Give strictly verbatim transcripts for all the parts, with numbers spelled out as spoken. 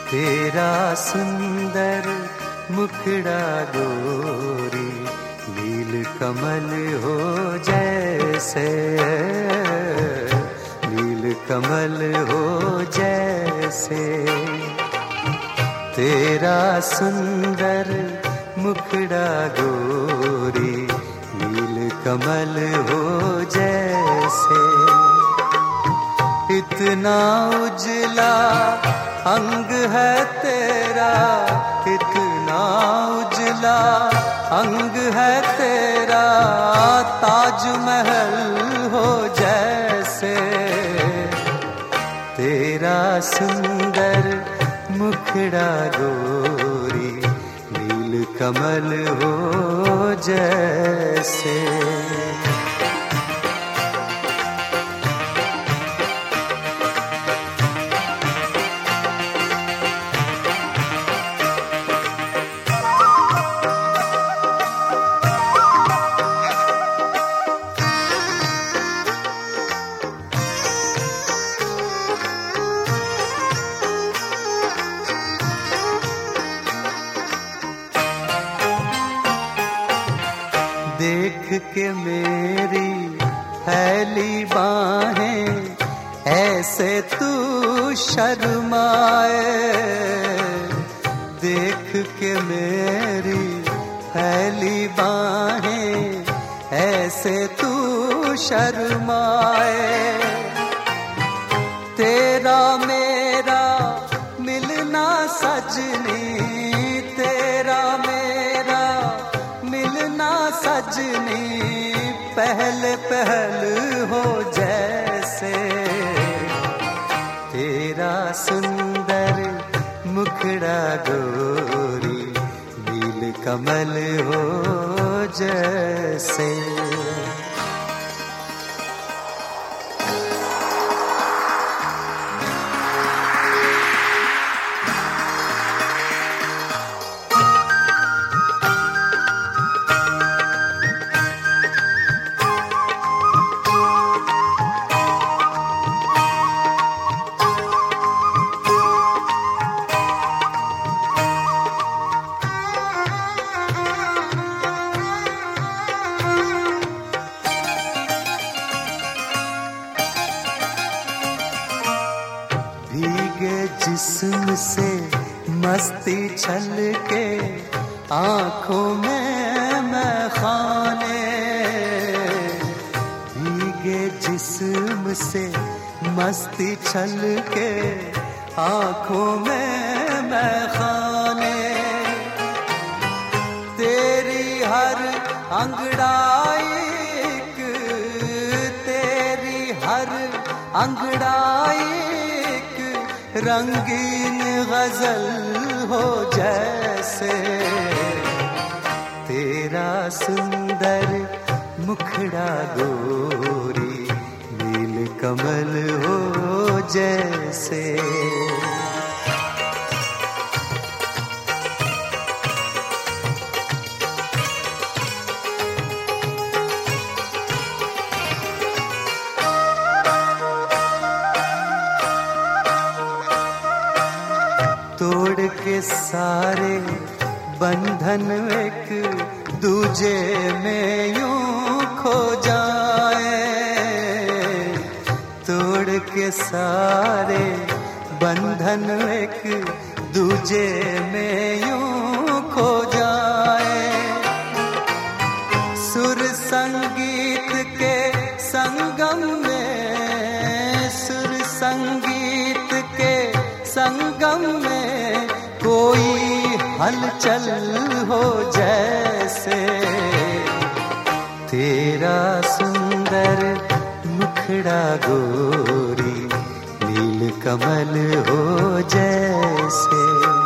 तेरा सुंदर मुखड़ा गोरी नील कमल हो जैसे, नील कमल हो जैसे। तेरा सुंदर मुखड़ा गोरी नील कमल हो जैसे। इतना उजला अंग है तेरा, इतना उजला अंग है तेरा, ताजमहल हो जैसे। तेरा सुंदर मुखड़ा गोरी नील कमल हो जैसे। देख के मेरी फैली बाहें ऐसे तू शर्माए, देख के मेरी फैली बाहें ऐसे तू शर्माए। तेरा मेरा मिलना सजनी, तेरा मेरा मिलना सजनी, पहले पहल हो जैसे। तेरा सुंदर मुखड़ा गोरी नील कमल हो जैसे। भीगे जिस्म से मस्ती छलके आँखों में मैं खाने, भीगे जिस्म से मस्ती छलके आँखों में मैं खाने। तेरी हर अंगड़ाई तेरी हर अंगड़ाई रंगीन गजल हो जैसे। तेरा सुंदर मुखड़ा गोरी नील कमल हो जैसे। तोड़ के सारे बंधन एक दूजे में यूं खो जाए, तोड़ के सारे बंधन एक दूजे में यूं खो जाए। सुर संगीत के संगम में, सुर संगीत के संगम में कोई हलचल हो जैसे। तेरा सुंदर मुखड़ा गोरी नील कमल हो जैसे।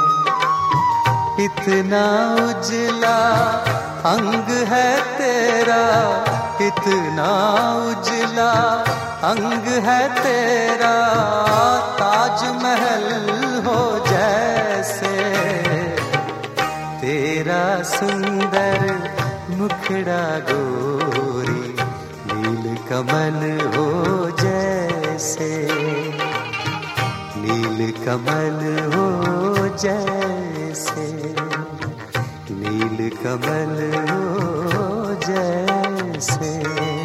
इतना उजला अंग है तेरा, इतना उजला अंग है तेरा, ताजमहल हो जैसे। तेरा सुंदर मुखड़ा गोरी नील कमल हो जैसे, नील कमल हो जैसे, नील कमल हो जैसे।